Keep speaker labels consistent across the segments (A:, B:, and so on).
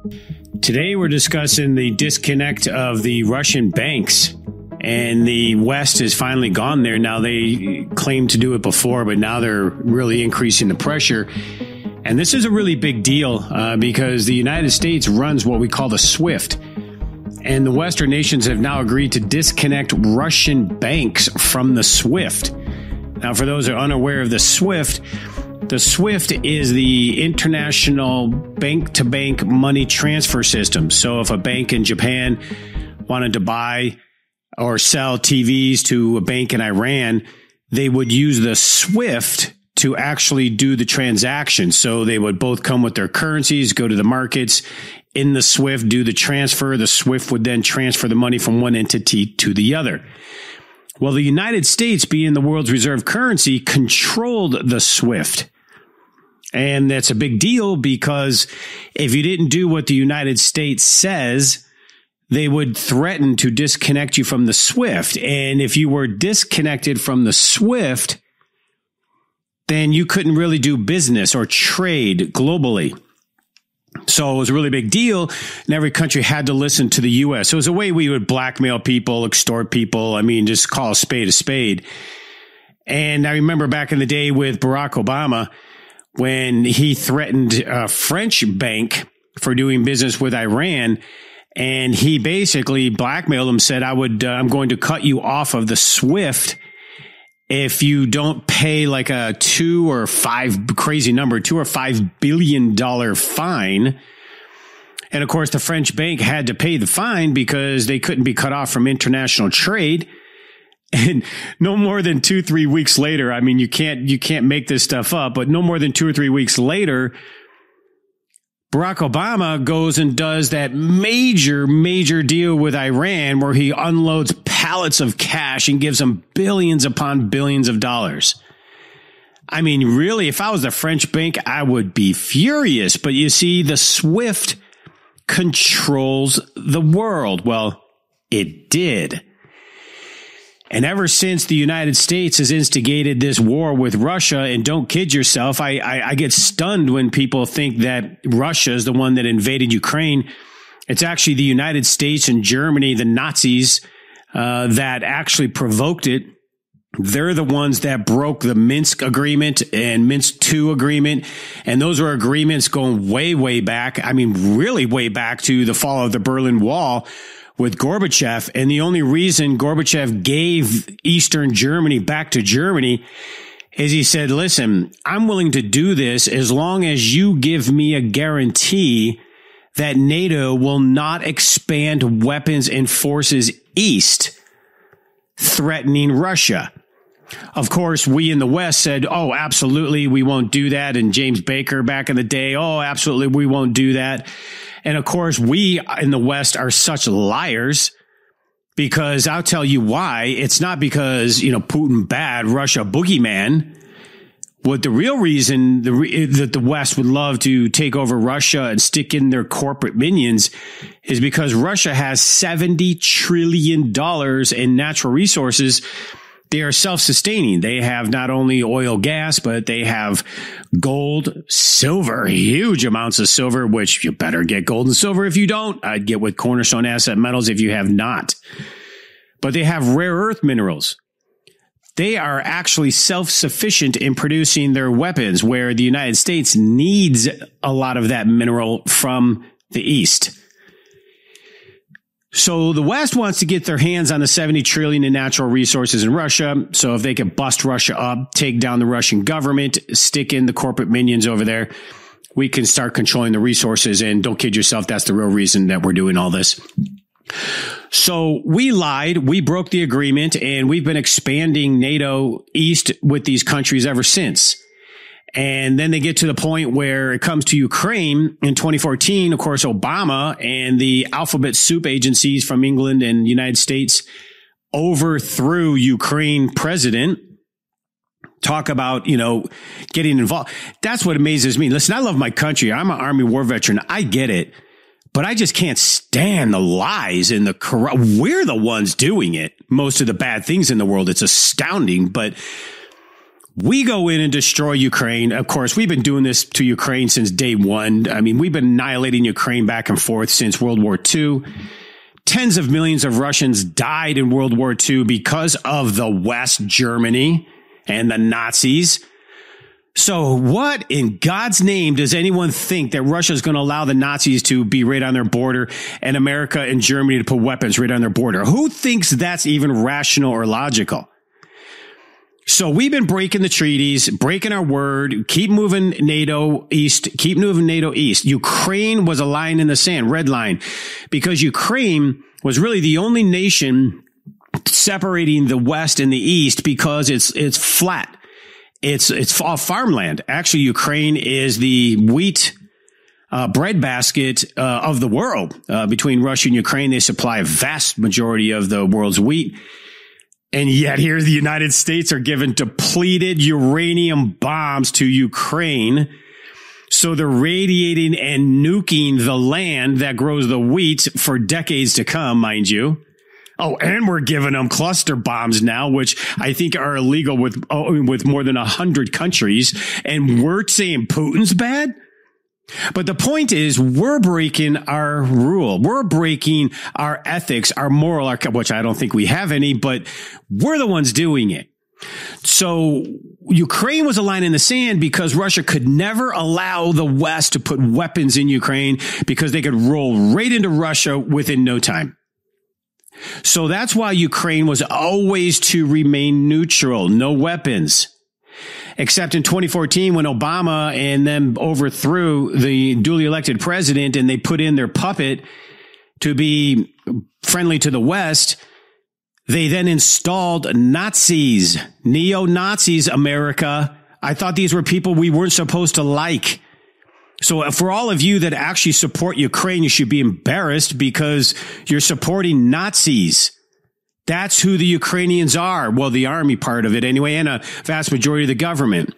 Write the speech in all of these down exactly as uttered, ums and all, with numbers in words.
A: Today we're discussing the disconnect of the Russian banks, and the West has finally gone there. Now, they claimed to do it before, but now they're really increasing the pressure. And this is a really big deal uh, because the United States runs what we call the SWIFT. And the Western nations have now agreed to disconnect Russian banks from the SWIFT. Now, for those who are unaware of the SWIFT, the SWIFT is the international bank-to-bank money transfer system. So if a bank in Japan wanted to buy or sell T Vs to a bank in Iran, they would use the SWIFT to actually do the transaction. So they would both come with their currencies, go to the markets in the SWIFT, do the transfer. The SWIFT would then transfer the money from one entity to the other. Well, the United States, being the world's reserve currency, controlled the SWIFT. And that's a big deal because if you didn't do what the United States says, they would threaten to disconnect you from the SWIFT. And if you were disconnected from the SWIFT, then you couldn't really do business or trade globally. So it was a really big deal, and every country had to listen to the U S. So it was a way we would blackmail people, extort people. I mean, just call a spade a spade. And I remember back in the day with Barack Obama, when he threatened a French bank for doing business with Iran, and he basically blackmailed them, said, I would, uh, I'm going to cut you off of the SWIFT if you don't pay like a two or five crazy number, two or five billion dollar fine. And of course, the French bank had to pay the fine because they couldn't be cut off from international trade. And no more than two, three weeks later, I mean, you can't, you can't make this stuff up, but no more than two or three weeks later, Barack Obama goes and does that major, major deal with Iran where he unloads pallets of cash and gives them billions upon billions of dollars. I mean, really, if I was the French bank, I would be furious. But you see, the SWIFT controls the world. Well, it did. And ever since the United States has instigated this war with Russia, and don't kid yourself, I, I, I get stunned when people think that Russia is the one that invaded Ukraine. It's actually the United States and Germany, the Nazis, uh, that actually provoked it. They're the ones that broke the Minsk agreement and Minsk two agreement. And those were agreements going way, way back. I mean, really way back to the fall of the Berlin Wall with Gorbachev. And the only reason Gorbachev gave Eastern Germany back to Germany is he said, listen, I'm willing to do this as long as you give me a guarantee that NATO will not expand weapons and forces east, threatening Russia. Of course, we in the West said, oh, absolutely, we won't do that. And James Baker back in the day, oh, absolutely, we won't do that. And of course, we in the West are such liars because I'll tell you why. It's not because, you know, Putin bad, Russia boogeyman. What the real reason the re- that the West would love to take over Russia and stick in their corporate minions is because Russia has seventy trillion dollars in natural resources. They are self-sustaining. They have not only oil, gas, but they have gold, silver, huge amounts of silver, which you better get gold and silver if you don't. I'd get with Cornerstone Asset Metals if you have not. But they have rare earth minerals. They are actually self-sufficient in producing their weapons, where the United States needs a lot of that mineral from the East. So the West wants to get their hands on the seventy trillion in natural resources in Russia. So if they could bust Russia up, take down the Russian government, stick in the corporate minions over there, we can start controlling the resources. And don't kid yourself, that's the real reason that we're doing all this. So we lied, we broke the agreement, and we've been expanding NATO east with these countries ever since. And then they get to the point where it comes to Ukraine in twenty fourteen. Of course, Obama and the alphabet soup agencies from England and United States overthrew Ukraine president. Talk about, you know, getting involved. That's what amazes me. Listen, I love my country. I'm an Army war veteran. I get it. But I just can't stand the lies and the corrupt. We're the ones doing it. Most of the bad things in the world. It's astounding. But We go in and destroy Ukraine. Of course, we've been doing this to Ukraine since day one. I mean, we've been annihilating Ukraine back and forth since World War Two. Tens of millions of Russians died in World War Two because of the West, Germany, and the Nazis. So what in God's name does anyone think that Russia is going to allow the Nazis to be right on their border and America and Germany to put weapons right on their border? Who thinks that's even rational or logical? So we've been breaking the treaties, breaking our word, keep moving NATO east, keep moving NATO east. Ukraine was a line in the sand, red line, because Ukraine was really the only nation separating the West and the East because it's, it's flat. It's, it's all farmland. Actually, Ukraine is the wheat, uh, breadbasket, uh, of the world. Uh, between Russia and Ukraine, they supply a vast majority of the world's wheat. And yet here the United States are giving depleted uranium bombs to Ukraine. So they're radiating and nuking the land that grows the wheat for decades to come, mind you. Oh, and we're giving them cluster bombs now, which I think are illegal with, oh, with more than a hundred countries. And we're saying Putin's bad? But the point is, we're breaking our rule. We're breaking our ethics, our moral, our, which I don't think we have any, but we're the ones doing it. So Ukraine was a line in the sand because Russia could never allow the West to put weapons in Ukraine because they could roll right into Russia within no time. So that's why Ukraine was always to remain neutral, no weapons. Except in twenty fourteen, when Obama and them overthrew the duly elected president and they put in their puppet to be friendly to the West, they then installed Nazis, neo-Nazis, America. I thought these were people we weren't supposed to like. So for all of you that actually support Ukraine, you should be embarrassed because you're supporting Nazis. That's who the Ukrainians are. Well, the army part of it anyway, and a vast majority of the government.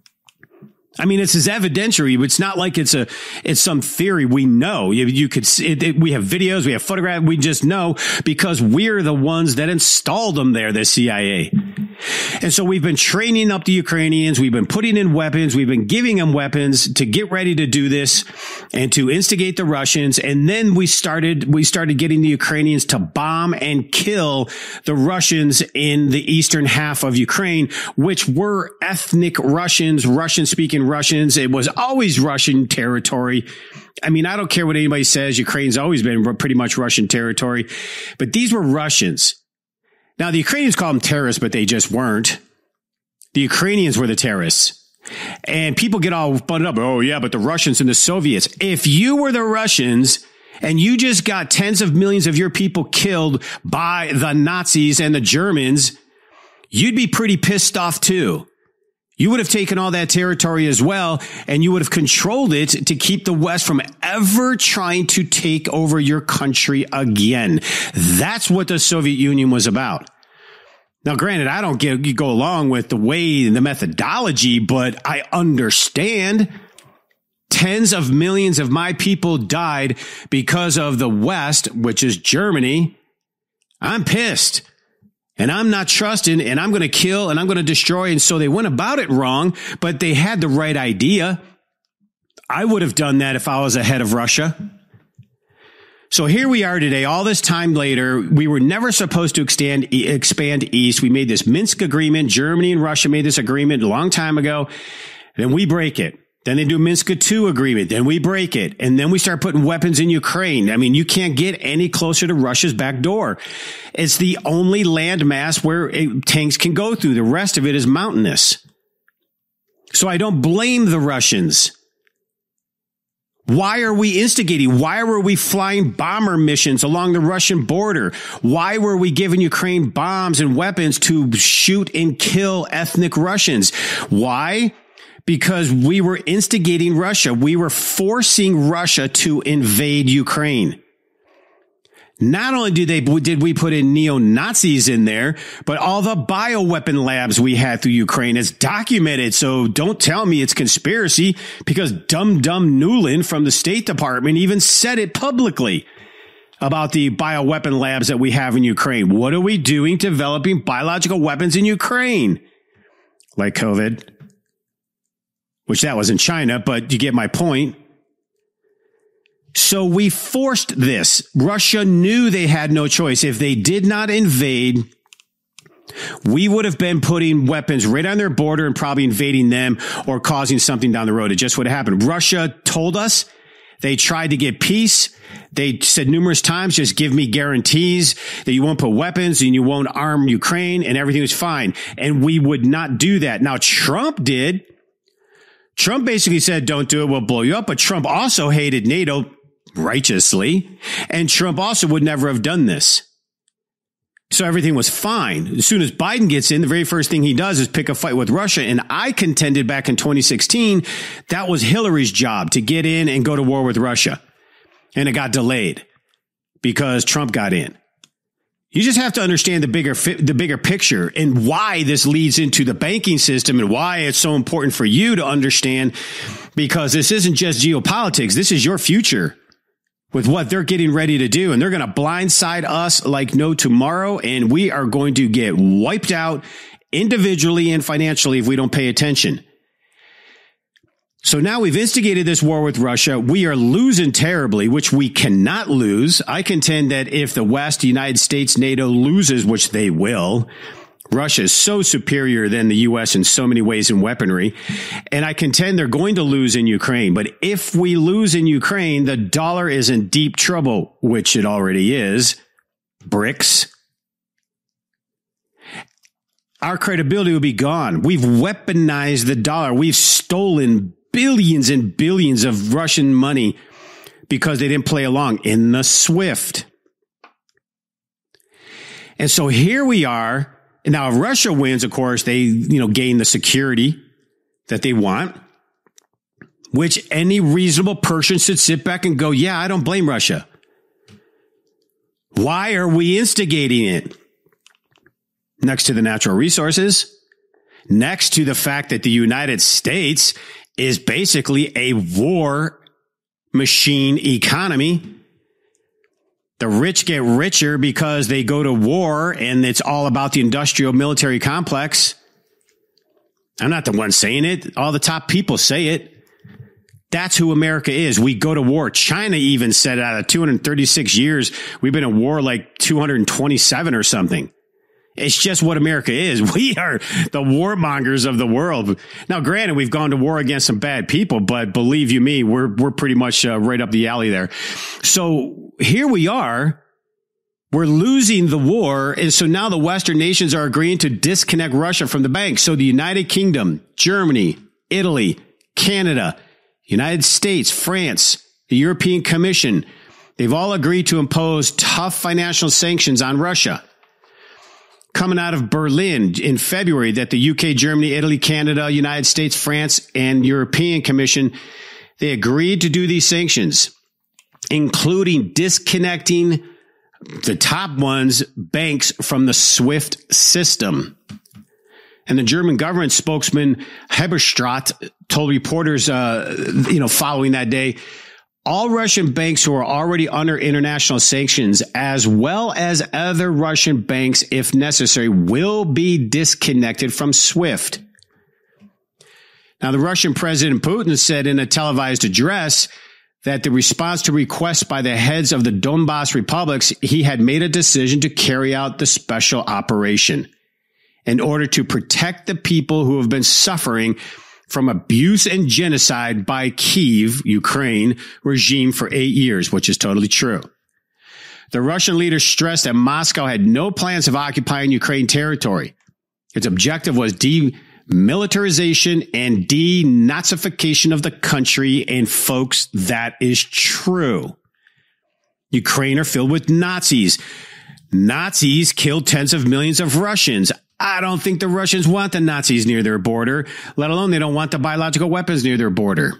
A: I mean, it's as evidentiary. It's not like it's a, it's some theory. We know you, you could see it, it, we have videos, we have photographs. We just know because we're the ones that installed them there, the C I A. And so we've been training up the Ukrainians. We've been putting in weapons. We've been giving them weapons to get ready to do this and to instigate the Russians. And then we started, we started getting the Ukrainians to bomb and kill the Russians in the eastern half of Ukraine, which were ethnic Russians, Russian speaking Russians. It was always Russian territory. I mean, I don't care what anybody says. Ukraine's always been pretty much Russian territory, but these were Russians. Now, the Ukrainians call them terrorists, but they just weren't. The Ukrainians were the terrorists. And people get all bundled up. Oh, yeah, but the Russians and the Soviets. If you were the Russians and you just got tens of millions of your people killed by the Nazis and the Germans, you'd be pretty pissed off, too. You would have taken all that territory as well, and you would have controlled it to keep the West from ever trying to take over your country again. That's what the Soviet Union was about. Now, granted, I don't get, you go along with the way, the methodology, but I understand. Tens of millions of my people died because of the West, which is Germany. I'm pissed. And I'm not trusting, and I'm going to kill, and I'm going to destroy. And so they went about it wrong, but they had the right idea. I would have done that if I was ahead of Russia. So here we are today, all this time later. We were never supposed to expand, expand east. We made this Minsk agreement. Germany and Russia made this agreement a long time ago. Then we break it. Then they do Minsk two agreement. Then we break it. And then we start putting weapons in Ukraine. I mean, you can't get any closer to Russia's back door. It's the only landmass where it, tanks can go through. The rest of it is mountainous. So I don't blame the Russians. Why are we instigating? Why were we flying bomber missions along the Russian border? Why were we giving Ukraine bombs and weapons to shoot and kill ethnic Russians? Why? Because we were instigating Russia. We were forcing Russia to invade Ukraine. Not only did they, did we put in neo-Nazis in there, but all the bioweapon labs we had through Ukraine is documented. So don't tell me it's conspiracy, because dumb, dumb Nuland from the State Department even said it publicly about the bioweapon labs that we have in Ukraine. What are we doing developing biological weapons in Ukraine? like COVID, which that was in China, but you get my point. So we forced this. Russia knew they had no choice. If they did not invade, we would have been putting weapons right on their border and probably invading them or causing something down the road. It just would have happened. Russia told us they tried to get peace. They said numerous times, just give me guarantees that you won't put weapons and you won't arm Ukraine and everything was fine. And we would not do that. Now, Trump did. Trump basically said, don't do it. We'll blow you up. But Trump also hated NATO righteously. And Trump also would never have done this. So everything was fine. As soon as Biden gets in, the very first thing he does is pick a fight with Russia. And I contended back in twenty sixteen, that was Hillary's job to get in and go to war with Russia. And it got delayed because Trump got in. You just have to understand the bigger the bigger picture and why this leads into the banking system and why it's so important for you to understand, because this isn't just geopolitics. This is your future with what they're getting ready to do. And they're going to blindside us like no tomorrow. And we are going to get wiped out individually and financially if we don't pay attention. So now we've instigated this war with Russia. We are losing terribly, which we cannot lose. I contend that if the West, the United States, NATO loses, which they will, Russia is so superior than the U S in so many ways in weaponry. And I contend they're going to lose in Ukraine. But if we lose in Ukraine, the dollar is in deep trouble, which it already is. BRICS. Our credibility will be gone. We've weaponized the dollar. We've stolen billions and billions of Russian money because they didn't play along in the SWIFT. And so here we are. Now, if Russia wins, of course, they, you know, gain the security that they want, which any reasonable person should sit back and go, yeah, I don't blame Russia. Why are we instigating it? Next to the natural resources, next to the fact that the United States is basically a war machine economy. The rich get richer because they go to war, and it's all about the industrial military complex. I'm not the one saying it. All the top people say it. That's who America is. We go to war. China even said out of two hundred thirty-six years, we've been at war like two hundred twenty-seven or something. It's just what America is. We are the warmongers of the world. Now, granted, we've gone to war against some bad people, but believe you me, we're we're pretty much uh, right up the alley there. So here we are. We're losing the war. And so now the Western nations are agreeing to disconnect Russia from the bank. So the United Kingdom, Germany, Italy, Canada, United States, France, the European Commission, they've all agreed to impose tough financial sanctions on Russia. Coming out of Berlin in February, that the U K, Germany, Italy, Canada, United States, France, and European Commission, they agreed to do these sanctions, including disconnecting the top ones, banks, from the SWIFT system. And the German government spokesman Hebestreit told reporters, uh, you know, following that day, all Russian banks who are already under international sanctions, as well as other Russian banks, if necessary, will be disconnected from SWIFT. Now, the Russian President Putin said in a televised address that the response to requests by the heads of the Donbas republics, he had made a decision to carry out the special operation in order to protect the people who have been suffering from abuse and genocide by Kyiv, Ukraine, regime for eight years, which is totally true. The Russian leader stressed that Moscow had no plans of occupying Ukraine territory. Its objective was demilitarization and denazification of the country, and folks, that is true. Ukraine are filled with Nazis. Nazis killed tens of millions of Russians. I don't think the Russians want the Nazis near their border, let alone they don't want the biological weapons near their border.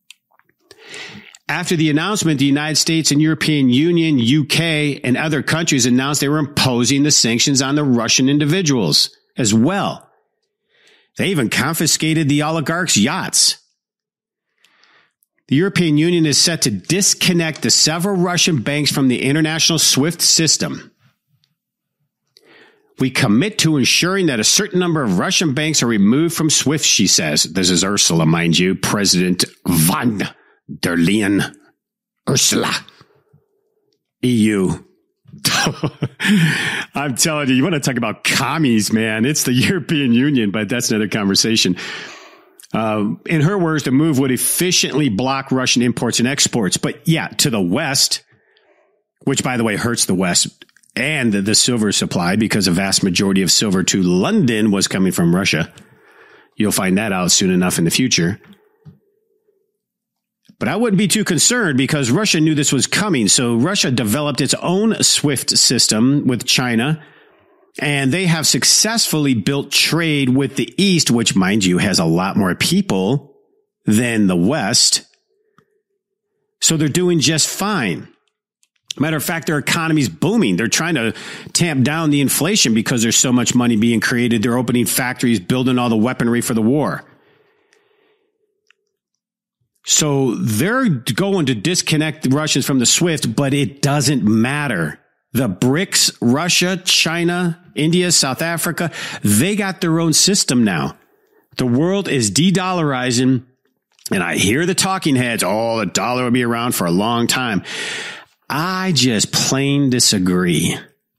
A: After the announcement, the United States and European Union, U K, and other countries announced they were imposing the sanctions on the Russian individuals as well. They even confiscated the oligarchs' yachts. The European Union is set to disconnect the several Russian banks from the international SWIFT system. We commit to ensuring that a certain number of Russian banks are removed from SWIFT, she says. This is Ursula, mind you, President von der Leyen. Ursula. E U. I'm telling you, you want to talk about commies, man. It's the European Union, but that's another conversation. Uh, in her words, the move would efficiently block Russian imports and exports. But yeah, to the West, which, by the way, hurts the West and the, the silver supply because a vast majority of silver to London was coming from Russia. You'll find that out soon enough in the future. But I wouldn't be too concerned because Russia knew this was coming. So Russia developed its own SWIFT system with China, and they have successfully built trade with the East, which, mind you, has a lot more people than the West. So they're doing just fine. Matter of fact, their economy's booming. They're trying to tamp down the inflation because there's so much money being created. They're opening factories, building all the weaponry for the war. So they're going to disconnect the Russians from the SWIFT, but it doesn't matter. The BRICS, Russia, China, India, South Africa, they got their own system now. The world is de-dollarizing, and I hear the talking heads, oh, the dollar will be around for a long time. I just plain disagree.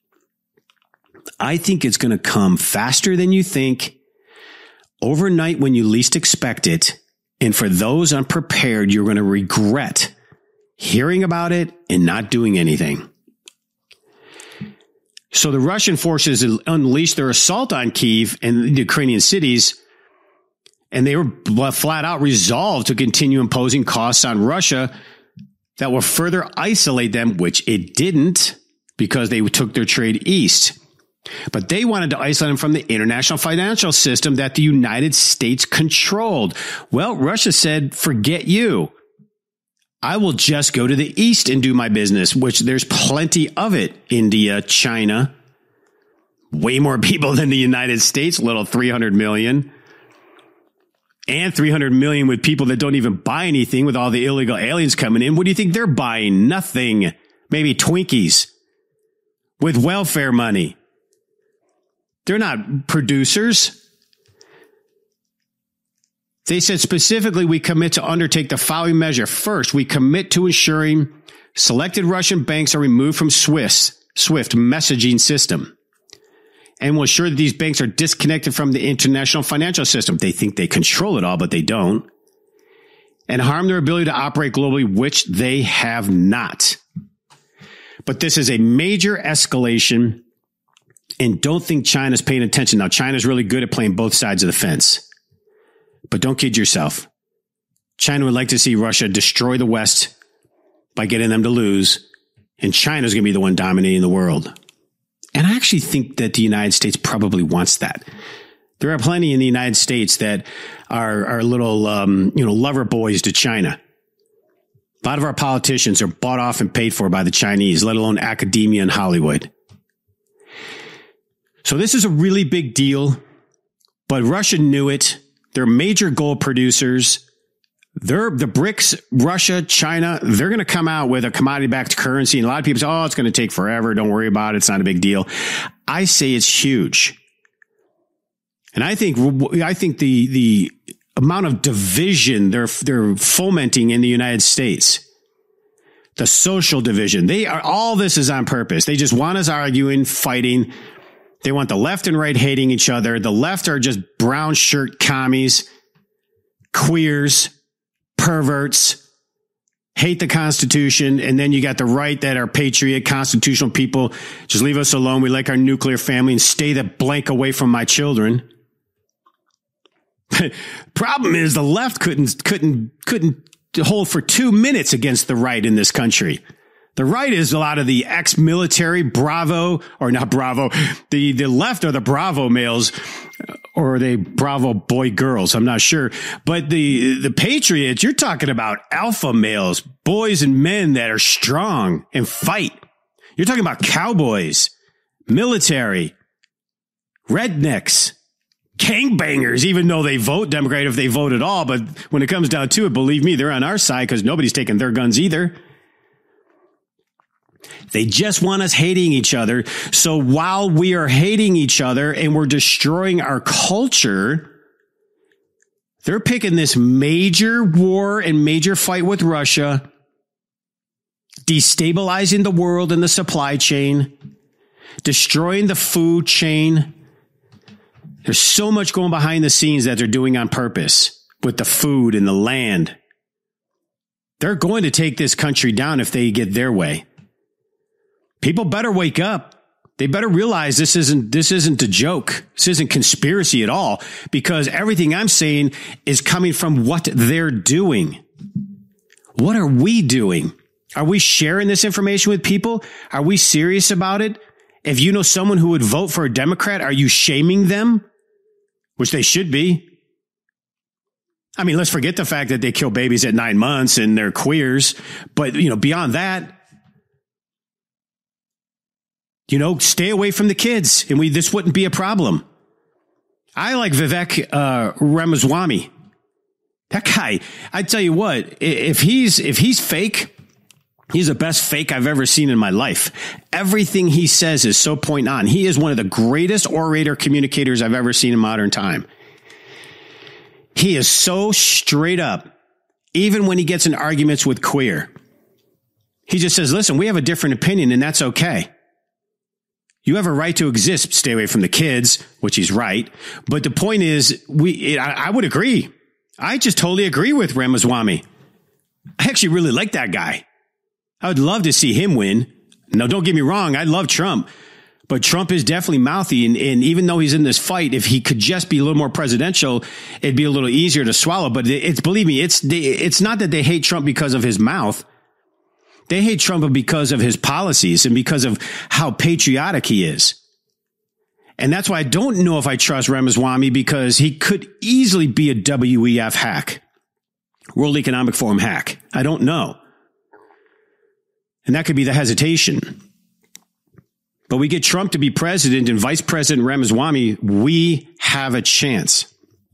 A: I think it's going to come faster than you think, overnight when you least expect it. And for those unprepared, you're going to regret hearing about it and not doing anything. So the Russian forces unleashed their assault on Kyiv and the Ukrainian cities, and they were flat out resolved to continue imposing costs on Russia that will further isolate them, which it didn't because they took their trade east. But they wanted to isolate them from the international financial system that the United States controlled. Well, Russia said, forget you. I will just go to the east and do my business, which there's plenty of it. India, China, way more people than the United States, little three hundred million. And three hundred million with people that don't even buy anything with all the illegal aliens coming in. What do you think they're buying? Nothing. Maybe Twinkies with welfare money. They're not producers. They said specifically, we commit to undertake the following measure. First, we commit to ensuring selected Russian banks are removed from SWIFT, SWIFT messaging system. And will ensure that these banks are disconnected from the international financial system. They think they control it all, but they don't. And harm their ability to operate globally, which they have not. But this is a major escalation. And don't think China's paying attention. Now, China's really good at playing both sides of the fence. But don't kid yourself. China would like to see Russia destroy the West by getting them to lose. And China's going to be the one dominating the world. And I actually think that the United States probably wants that. There are plenty in the United States that are, are little, um, you know, lover boys to China. A lot of our politicians are bought off and paid for by the Chinese, let alone academia and Hollywood. So this is a really big deal, but Russia knew it. They're major gold producers. They're the BRICS, Russia, China, they're going to come out with a commodity-backed currency. And a lot of people say, oh, it's going to take forever. Don't worry about it. It's not a big deal. I say it's huge. And I think, I think the, the amount of division they're, they're fomenting in the United States, the social division, they are, all this is on purpose. They just want us arguing, fighting. They want the left and right hating each other. The left are just brown shirt commies, queers, perverts, hate the Constitution, and then you got the right that are patriot, constitutional people. Just leave us alone. We like our nuclear family and stay the blank away from my children. Problem is the left couldn't couldn't couldn't hold for two minutes against the right in this country. The right is a lot of the ex-military Bravo, or not Bravo. The, the left are the Bravo males, or are they Bravo boy girls? I'm not sure. But the, the patriots, you're talking about alpha males, boys and men that are strong and fight. You're talking about cowboys, military, rednecks, gangbangers, even though they vote Democrat if they vote at all. But when it comes down to it, believe me, they're on our side because nobody's taking their guns either. They just want us hating each other. So while we are hating each other and we're destroying our culture, they're picking this major war and major fight with Russia, destabilizing the world and the supply chain, destroying the food chain. There's so much going behind the scenes that they're doing on purpose with the food and the land. They're going to take this country down if they get their way. People better wake up. They better realize this isn't, this isn't a joke. This isn't conspiracy at all, because everything I'm saying is coming from what they're doing. What are we doing? Are we sharing this information with people? Are we serious about it? If you know someone who would vote for a Democrat, are you shaming them? Which they should be. I mean, let's forget the fact that they kill babies at nine months and they're queers. But, you know, beyond that, you know, stay away from the kids, and we this wouldn't be a problem. I like Vivek uh, Ramaswamy. That guy, I tell you what, if he's if he's fake, he's the best fake I've ever seen in my life. Everything he says is so point on. He is one of the greatest orator communicators I've ever seen in modern time. He is so straight up, even when he gets in arguments with queer. He just says, listen, we have a different opinion, and that's okay. You have a right to exist. Stay away from the kids, which he's right. But the point is, we I, I would agree. I just totally agree with Ramaswamy. I actually really like that guy. I would love to see him win. Now, don't get me wrong. I love Trump. But Trump is definitely mouthy. And, and even though he's in this fight, if he could just be a little more presidential, it'd be a little easier to swallow. But it's, believe me, it's it's not that they hate Trump because of his mouth. They hate Trump because of his policies and because of how patriotic he is. And that's why I don't know if I trust Ramaswamy, because he could easily be a W E F hack, World Economic Forum hack. I don't know. And that could be the hesitation. But we get Trump to be president and Vice President Ramaswamy, we have a chance.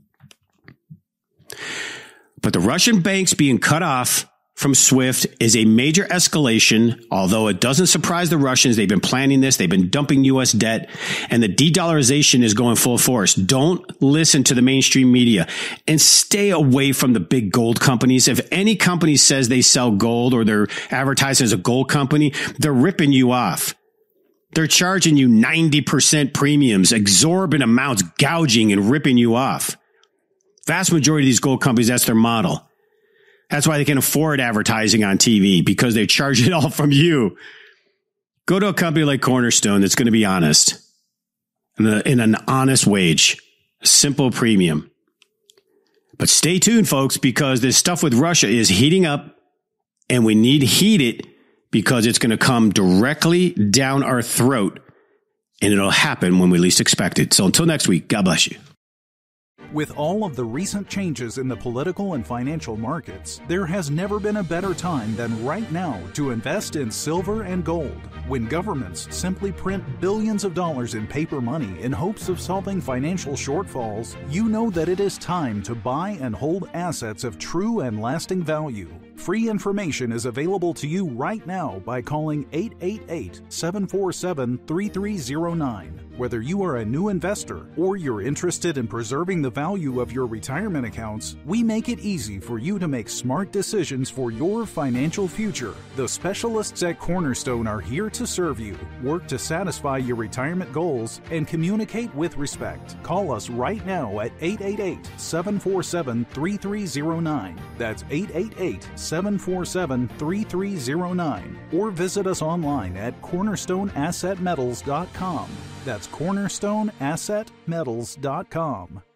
A: But the Russian banks being cut off from SWIFT is a major escalation, although it doesn't surprise the Russians. They've been planning this. They've been dumping U S debt, and the de-dollarization is going full force. Don't listen to the mainstream media, and stay away from the big gold companies. If any company says they sell gold or they're advertised as a gold company, they're ripping you off. They're charging you ninety percent premiums, exorbitant amounts, gouging and ripping you off. Vast majority of these gold companies, that's their model. That's why they can afford advertising on T V, because they charge it all from you. Go to a company like Cornerstone that's going to be honest, in, a, in an honest wage, a simple premium. But stay tuned, folks, because this stuff with Russia is heating up, and we need to heat it, because it's going to come directly down our throat, and it'll happen when we least expect it. So until next week, God bless you.
B: With all of the recent changes in the political and financial markets, there has never been a better time than right now to invest in silver and gold. When governments simply print billions of dollars in paper money in hopes of solving financial shortfalls, you know that it is time to buy and hold assets of true and lasting value. Free information is available to you right now by calling eight eight eight, seven four seven, three three zero nine. Whether you are a new investor or you're interested in preserving the value of your retirement accounts, we make it easy for you to make smart decisions for your financial future. The specialists at Cornerstone are here to serve you, work to satisfy your retirement goals, and communicate with respect. Call us right now at eight eight eight, seven four seven, three three zero nine. That's eight eight eight, seven four seven, three three zero nine. Or visit us online at cornerstone asset metals dot com. That's cornerstone asset metals dot com.